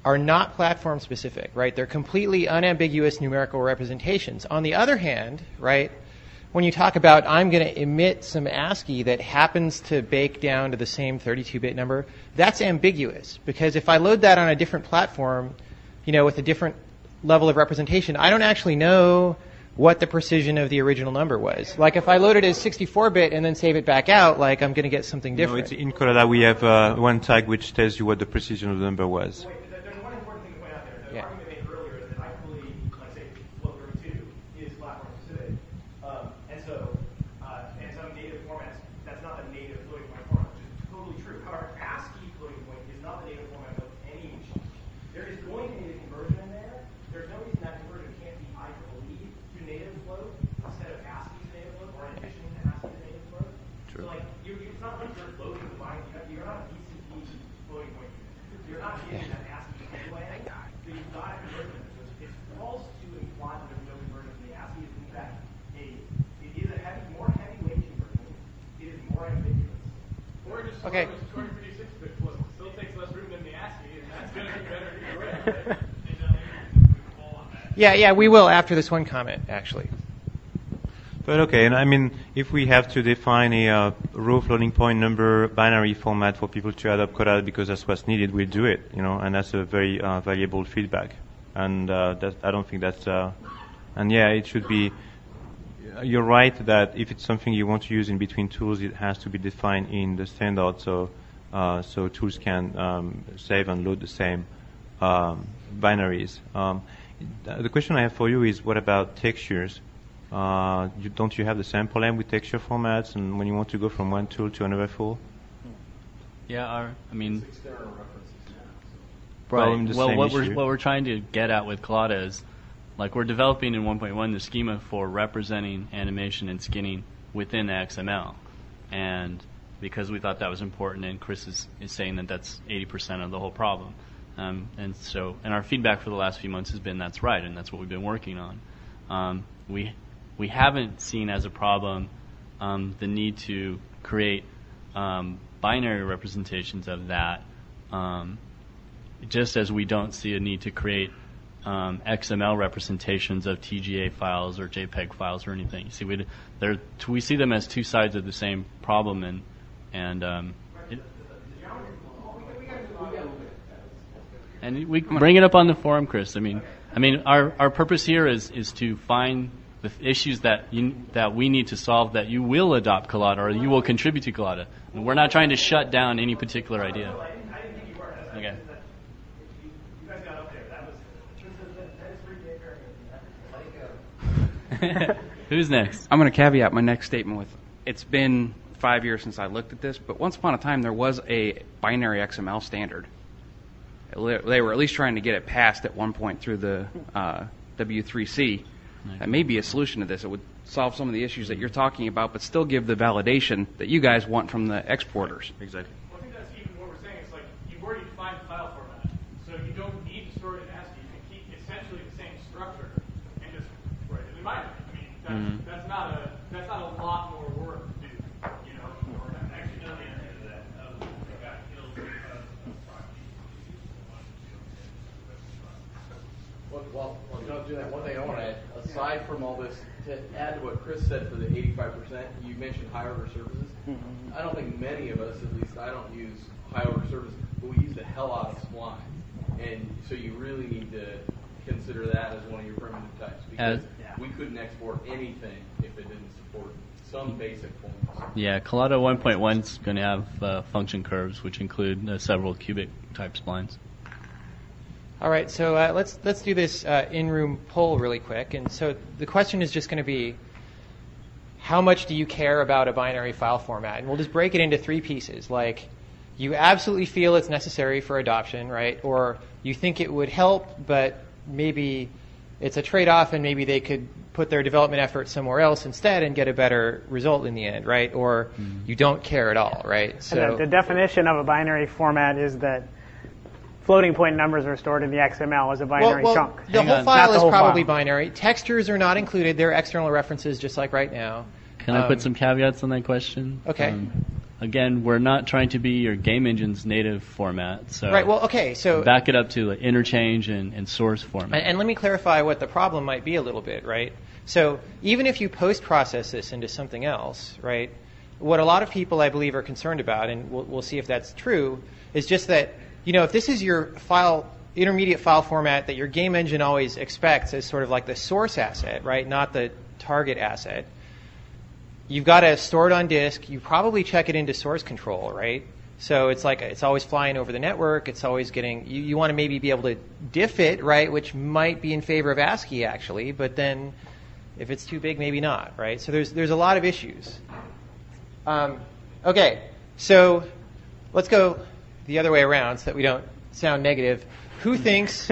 are not platform specific, right? They're completely unambiguous numerical representations. On the other hand, right, when you talk about I'm going to emit some ASCII that happens to bake down to the same thirty-two bit number, that's ambiguous, because if I load that on a different platform, you know, with a different level of representation, I don't actually know what the precision of the original number was. Like if I load it as sixty-four bit and then save it back out, like I'm going to get something different. No, it's in Collada we have uh, one tag which tells you what the precision of the number was. Wait, there's one important thing to point out there. The Yeah. argument made earlier is that I believe, let's say, float thirty-two is platform specific. Um, and so, uh, in some native formats, that's not the native floating point format, which is totally true. However, ASCII floating point is not the native format of any machine. There is going to be a conversion in there. There's no reason that conversion can't be I believe to native float instead of ASCII to native float, or in addition to ASCII to native float. True. So, like, you, it's not like you're loading the bind. You're not a B C P floating point unit. You're not getting that ASCII anyway. So you've got a conversion. So it's, it's false to imply that there's no conversion to the ASCII. It's in fact a it is a heavy, more heavyweight conversion. It is more ambiguous. Or just Okay. two hundred fifty-six bit float. Still takes less room than the ASCII, and that's going to be better either way. Yeah, yeah, we will after this one comment, actually. But okay, and I mean, if we have to define a uh, raw floating point number binary format for people to adopt Collada because that's what's needed, we'll do it, you know, and that's a very uh, valuable feedback. And uh, that, I don't think that's, uh, and yeah, it should be, you're right that if it's something you want to use in between tools, it has to be defined in the standard so, uh, so tools can um, save and load the same um, binaries. Um, the question I have for you is, what about textures? Uh, you, don't you have the same problem with texture formats, and when you want to go from one tool to another tool? Yeah, our, I mean, Well, right. the Well, same what we're issue. what we're trying to get at with Collada is, like, we're developing in one point one the schema for representing animation and skinning within X M L, and because we thought that was important, and Chris is, is saying that that's eighty percent of the whole problem, um, and so and our feedback for the last few months has been that's right, and that's what we've been working on. Um, we we haven't seen as a problem um, the need to create um, binary representations of that. Um, just as we don't see a need to create um, X M L representations of T G A files or JPEG files or anything. You see, we they're we see them as two sides of the same problem, and and um, it, and we can bring it up on the forum, Chris. I mean, I mean, our our purpose here is is to find the issues that you, that we need to solve that you will adopt Collada or you will contribute to Collada. And we're not trying to shut down any particular idea. Okay. Who's next? I'm going to caveat my next statement with, it's been five years since I looked at this, but once upon a time there was a binary X M L standard. They were at least trying to get it passed at one point through the uh, W three C. That may be a solution to this. It would solve some of the issues that you're talking about, but still give the validation that you guys want from the exporters. Exactly. Well, I think that's even what we're saying. It's like you've already defined the file format, so you don't need to store it in ASCII. You can keep essentially the same structure and just write it in binary. I mean, that's, Mhm. that's not a that's not a lot more work to do. You know, or actually no answer to that. Um, it got killed because of proxy. Well, well, well, you don't do that. One thing I want to add, aside from all this, to add to what Chris said for the eighty-five percent, you mentioned high order services. I don't think many of us, at least I don't use high order services, but we use the hell out of Spline. And so you really need to consider that as one of your primitive types, because As- we couldn't export anything if it didn't support some basic forms. Yeah, Collada one point one is going to have uh, function curves, which include uh, several cubic type splines. All right, so uh, let's let's do this uh, in-room poll really quick. And so the question is just going to be, how much do you care about a binary file format? And we'll just break it into three pieces. Like, you absolutely feel it's necessary for adoption, right? Or you think it would help, but maybe it's a trade-off, and maybe they could put their development effort somewhere else instead and get a better result in the end, right? Or mm-hmm. you don't care at all, right? So the, the definition of a binary format is that floating point numbers are stored in the X M L as a binary well, well, chunk. The Hang whole on. file the is whole probably file. binary. Textures are not included. They're external references, just like right now. Can I Um, put some caveats on that question? Okay. Um, again, we're not trying to be your game engine's native format. So Right. Well, okay. So back it up to like interchange and, and source format. And, and let me clarify what the problem might be a little bit, right? So even if you post-process this into something else, right, what a lot of people, I believe, are concerned about, and we'll, we'll see if that's true, is just that, you know, if this is your file, intermediate file format that your game engine always expects as sort of like the source asset, right, not the target asset, you've got to store it on disk. You probably check it into source control, right? So it's like it's always flying over the network. It's always getting. You, you want to maybe be able to diff it, right? Which might be in favor of ASCII actually, but then if it's too big, maybe not, right? So there's there's a lot of issues. Um, okay, so let's go the other way around so that we don't sound negative. Who thinks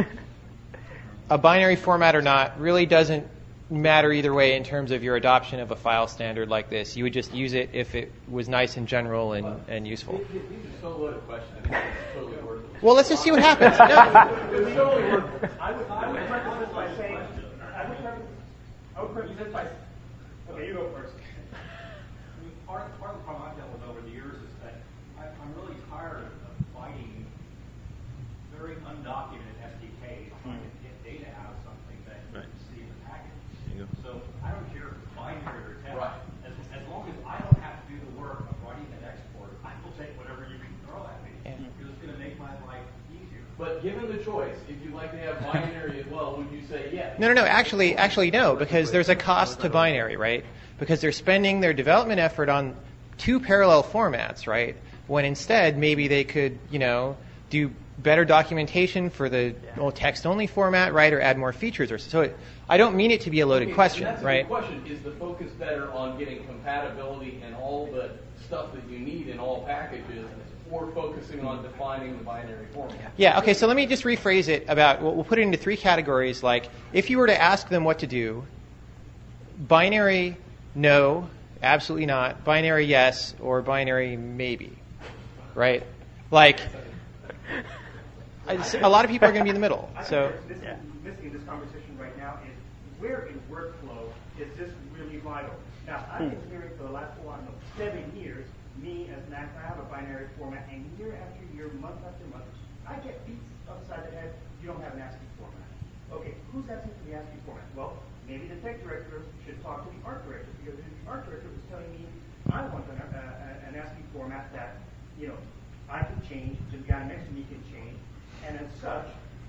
a binary format or not really doesn't matter either way in terms of your adoption of a file standard like this? You would just use it if it was nice in general and, and useful. These are so loaded questions. I think it's totally worthless. Well, let's just see what happens. No. It's totally worthless. I would, I would preface this by saying, I would preface, I would preface this by, okay, you go first. I mean, part, part of the problem I've dealt with over the years is that I, I'm really tired of fighting very undocumented S D Ks trying to get data out of something that you can see in the package. So I don't care if it's binary or text. Right. As, as long as I don't have to do the work of writing an export, I will take whatever you can throw at me Yeah. because it's going to make my life easier. But given the choice, if you'd like to have binary as well, would you say yes? No, no, no. Actually, actually, no, because there's a cost to binary, right? Because they're spending their development effort on two parallel formats, right? When instead, maybe they could, you know, do better documentation for the well, text-only format, right, or add more features. Or so. It, I don't mean it to be a loaded Okay, question, and that's right? A good question. Is the focus better on getting compatibility and all the stuff that you need in all packages, or focusing on defining the binary format? Yeah, okay, so let me just rephrase it about, we'll, we'll put it into three categories. Like, if you were to ask them what to do, binary, no, absolutely not, binary, yes, or binary, maybe, right? Like, I just- a lot of people are going to be in the middle. I So, think this, yeah. missing in this conversation right now is where in workflow is this really vital? Now, I've been hearing for the last, well, I don't know, seven years, me as an actor, I have a binary format, and year after year, month after month, I get beats upside the head, you don't have an ASCII format. Okay, who's asking for the ASCII format? Well, maybe the tech director should talk to the art director, because the art director was telling me, I want an, uh, an ASCII format that, you know, I can change, the guy next to me can change, and as such,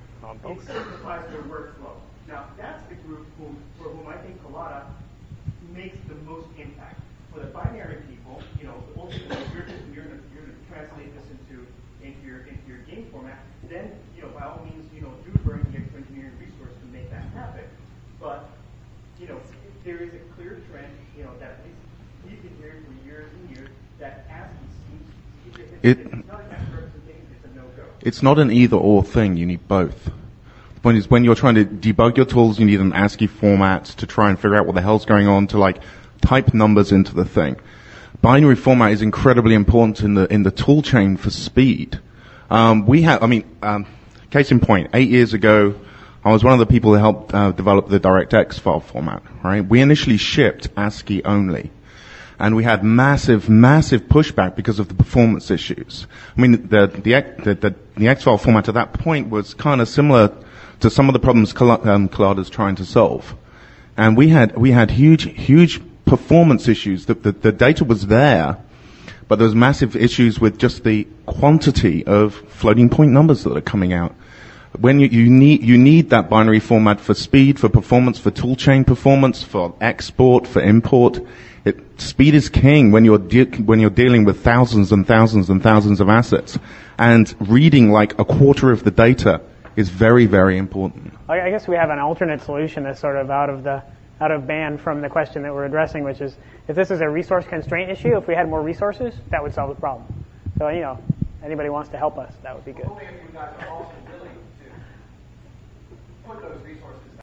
it simplifies their workflow. Now, that's the group whom, for whom I think Collada makes the most impact. For the binary people, you know, ultimately, if you're, you're going you're to translate this into into your into your game format, then, you know, by all means, you know, do burn the extra engineering resource to make that happen. But, you know, there is a clear trend, you know, that at least we've been hearing for years and years that ASCII seems, if it's, It- if it's not an extra representation, it's a no-go. It's not an either-or thing. You need both. The point is, when you're trying to debug your tools, you need an ASCII format to try and figure out what the hell's going on, to like type numbers into the thing. Binary format is incredibly important in the in the tool chain for speed. Um, we have, I mean, um, case in point, eight years ago, I was one of the people that helped uh, develop the DirectX file format. Right? We initially shipped ASCII only. And we had massive, massive pushback because of the performance issues. I mean, the the the, the, the X file format at that point was kind of similar to some of the problems Col- um, Collada's trying to solve, and we had we had huge, huge performance issues. The, the the data was there, but there was massive issues with just the quantity of floating point numbers that are coming out. When you, you need you need that binary format for speed, for performance, for toolchain performance, for export, for import. It, speed is king when you're de- when you're dealing with thousands and thousands and thousands of assets, and reading like a quarter of the data is very, very important. I I guess we have an alternate solution that's sort of out of the out of band from the question that we're addressing, which is if this is a resource constraint issue, if we had more resources, that would solve the problem. So, you know, anybody wants to help us, that would be good. Only if you guys are also willing to put those resources